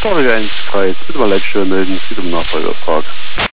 Fahrwerk 1 frei. Bitte mal Leitstelle melden. Es geht um Nachfolgeauftrag.